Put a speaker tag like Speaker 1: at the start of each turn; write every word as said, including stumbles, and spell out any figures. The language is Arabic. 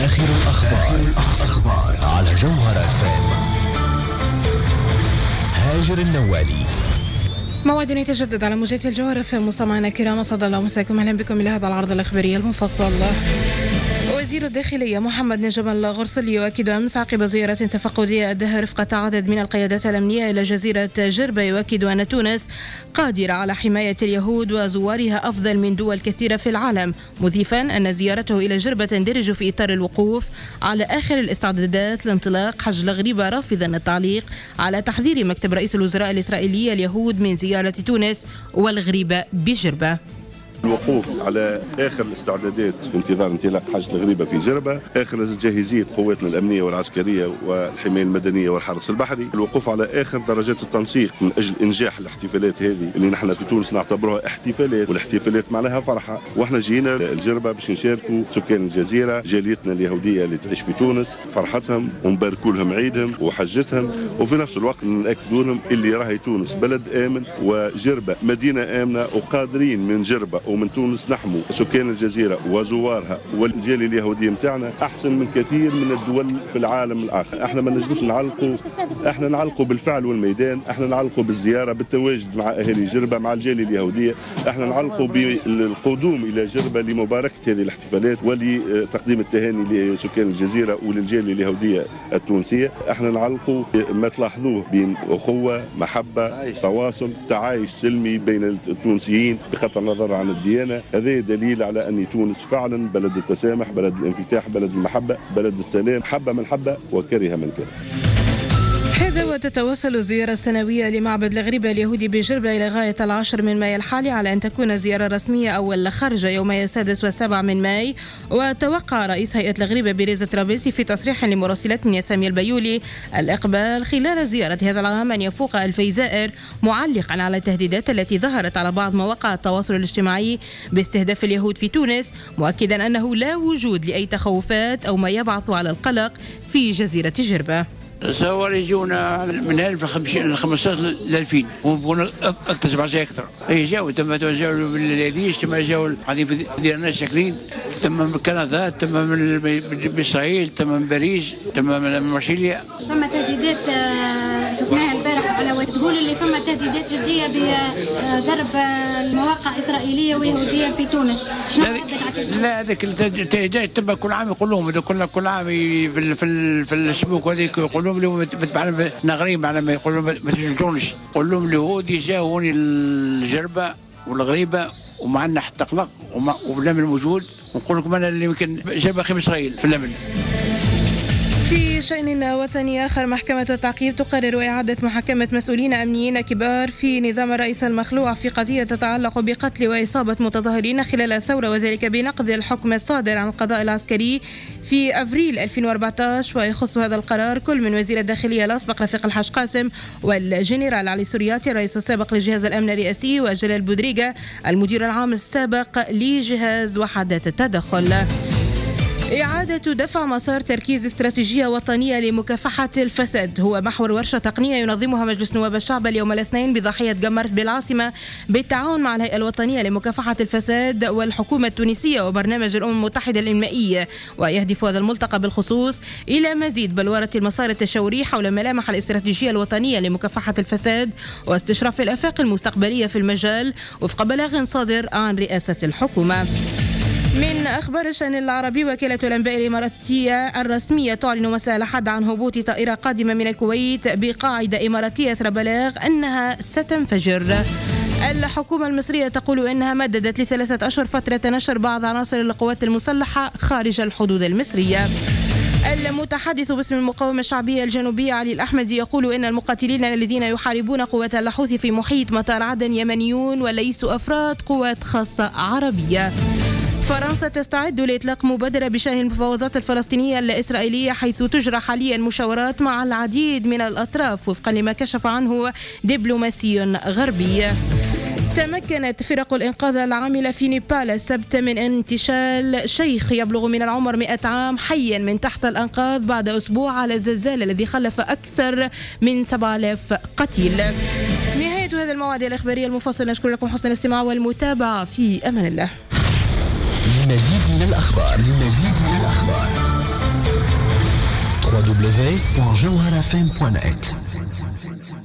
Speaker 1: آخر الأخبار, الأخبار على جوهر اف ام. هاجر النوالي.
Speaker 2: موعدنا يتجدد على موجات الجوهر اف ام. مستمعينا الكرام، اسعد الله مساكم، اهلا بكم الى هذا العرض الاخباري المفصل. وزير الداخلية محمد نجم الغرسل يؤكد أمس عقب زيارة تفقدية أداها رفقة عدد من القيادات الأمنية إلى جزيرة جربة، يؤكد أن تونس قادرة على حماية اليهود وزوارها أفضل من دول كثيرة في العالم، مضيفا أن زيارته إلى جربة تندرج في إطار الوقوف على آخر الاستعدادات لانطلاق حج الغريبة، رافضا التعليق على تحذير مكتب رئيس الوزراء الإسرائيلي اليهود من زيارة تونس والغريبة بجربة.
Speaker 3: الوقوف على آخر الاستعدادات في انتظار انطلاق حج الغريبة في جربة، آخر جاهزية قواتنا الأمنية والعسكرية والحماية المدنية والحرس البحري، الوقوف على آخر درجات التنسيق من أجل إنجاح الاحتفالات هذه اللي نحن في تونس نعتبرها احتفالات، والاحتفالات معناها فرحة، واحنا جينا الجربة باش نشاركوا سكان الجزيرة، جاليتنا اليهودية اللي تعيش في تونس، فرحتهم ونباركوا لهم عيدهم وحجتهم، وفي نفس الوقت نأكدوا لهم اللي راهي تونس بلد آمن وجربة مدينة آمنة، وقادرين من جربة ومن تونس نحموا سكان الجزيرة وزوارها والجالية اليهودية متاعنا أحسن من كثير من الدول في العالم الآخر. احنا ما نجموش نعلقوا، احنا نعلقوا بالفعل والميدان، احنا نعلقوا بالزيارة بالتواجد مع أهالي جربة مع الجالية اليهودية، احنا نعلقوا بالقدوم إلى جربة لمباركة هذه الاحتفالات ولتقديم التهاني لسكان الجزيرة وللجالية اليهودية التونسية، احنا نعلقوا ما تلاحظوه بين أخوة، محبة، تواصل، تعايش سلمي بين التونسيين بغض النظر عن الديانة. هذا دليل على أن تونس فعلا بلد التسامح، بلد الانفتاح، بلد المحبة، بلد السلام، حبة من حبة وكره من كره.
Speaker 2: هذا وتتواصل الزيارة السنوية لمعبد الغريبة اليهودي بجربة إلى غاية العاشر من ماي الحالي، على أن تكون زيارة رسمية أول خارجة يومي السادس والسابع من ماي. وتوقع رئيس هيئة الغريبة بيريز الطرابلسي في تصريح لمراسلتنا ياسمين البيولي الإقبال خلال زيارة هذا العام أن يفوق ألفي زائر، معلقا على التهديدات التي ظهرت على بعض مواقع التواصل الاجتماعي باستهداف اليهود في تونس، مؤكدا أنه لا وجود لأي تخوفات أو ما يبعث على القلق في جزيرة جربة.
Speaker 4: تصور يجونا من ألف وخمسين لخمسة عشر لألفين ونبغون أكثر زي أكثر. أي جاوا تم جاوا بالليديش، تم جاوا قاعدين في ديالنا شاكلين، تم من كندا، تم من إسرائيل، تم من باريس، تم من مارسيليا.
Speaker 5: فما تهديدات شفناها البارح على تقول اللي فما تهديدات جدية بضرب المواقع إسرائيلية ويهودية في تونس.
Speaker 4: لا هذيك التهديدات تم كل عام يقولون كل كل عام في في في الشبوك هذيك يقولون لهم نغريب على ما يقولون ما تجلدونش، قول لهم اليهود يجاوني الجربة والغريبة وما عندنا حتى قلق وفي الأمن موجود، ونقول لكم أنا اللي يمكن جاب أخي إسرائيل في الأمن.
Speaker 2: في شأن وطني آخر، محكمة التعقيب تقرر إعادة محاكمة مسؤولين أمنيين كبار في نظام الرئيس المخلوع في قضية تتعلق بقتل وإصابة متظاهرين خلال الثورة، وذلك بنقض الحكم الصادر عن القضاء العسكري في أفريل ألفين وأربعة عشر. ويخص هذا القرار كل من وزير الداخلية الأسبق رفيق الحاج قاسم والجنرال علي سورياتي الرئيس السابق لجهاز الأمن الرئاسي، وجلال بودريغا المدير العام السابق لجهاز وحدات التدخل. إعادة دفع مسار تركيز استراتيجية وطنية لمكافحة الفساد هو محور ورشة تقنية ينظمها مجلس نواب الشعب اليوم الاثنين بضاحية جمرت بالعاصمة بالتعاون مع الهيئة الوطنية لمكافحة الفساد والحكومة التونسية وبرنامج الأمم المتحدة الإنمائية. ويهدف هذا الملتقى بالخصوص إلى مزيد بلورة المسار التشاوري حول ملامح الاستراتيجية الوطنية لمكافحة الفساد واستشراف الآفاق المستقبلية في المجال وفق بلاغ صادر عن رئاسة الحكومة. من أخبار الشأن العربي، وكالة الأنباء الإماراتية الرسمية تعلن مساء الأحد عن هبوط طائرة قادمة من الكويت بقاعدة إماراتية أثر بلاغ أنها ستنفجر. الحكومة المصرية تقول إنها مددت لثلاثة أشهر فترة نشر بعض عناصر القوات المسلحة خارج الحدود المصرية. المتحدث باسم المقاومة الشعبية الجنوبية علي الأحمدي يقول إن المقاتلين الذين يحاربون قوات اللحوث في محيط مطار عدن يمنيون وليسوا أفراد قوات خاصة عربية. فرنسا تستعد لإطلاق مبادرة بشأن المفاوضات الفلسطينية الإسرائيلية، حيث تجرى حاليا مشاورات مع العديد من الأطراف وفقا لما كشف عنه دبلوماسي غربي. تمكنت فرق الإنقاذ العاملة في نيبال السبت من انتشال شيخ يبلغ من العمر مئة عام حيا من تحت الأنقاض بعد أسبوع على الزلزال الذي خلف أكثر من سبعة آلاف قتيل. نهاية هذا الموعد الإخباري المفصل، نشكر لكم حسن الاستماع والمتابعة، في أمان الله.
Speaker 1: لمزيد من الأخبار لمزيد من الأخبار w w w point jawhara f m point net.